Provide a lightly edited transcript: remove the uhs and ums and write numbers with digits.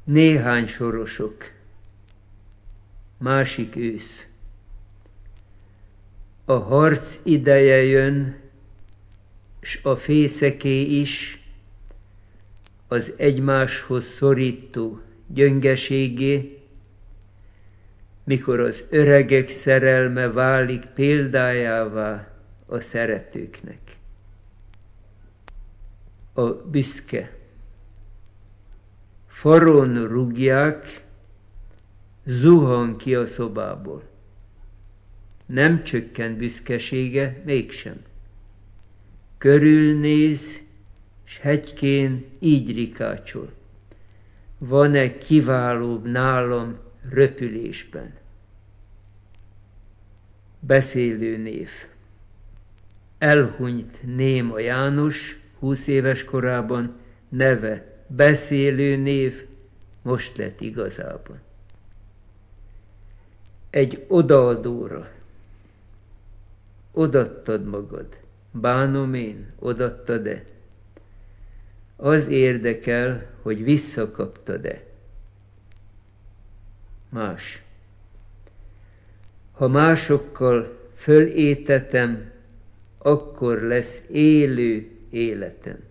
Néhány sorosok. Másik ősz. A harc ideje jön, s a fészeké is, az egymáshoz szorító gyöngeségé, mikor az öregek szerelme válik példájává a szeretőknek. A büszke. Faron rúgják, zuhan ki a szobából. Nem csökken büszkesége, mégsem. Körülnéz, s hegykén így rikácsol. Van-e kiválóbb nálam röpülésben? Beszélő név. Elhunyt néma János 20 éves korában, neve beszélő név, most lett igazában. Egy odaadóra. Odaadtad magad. Bánom én, odaadtad-e? Az érdekel, hogy visszakaptad-e. Más. Ha másokkal fölétetem, akkor lesz élő életem.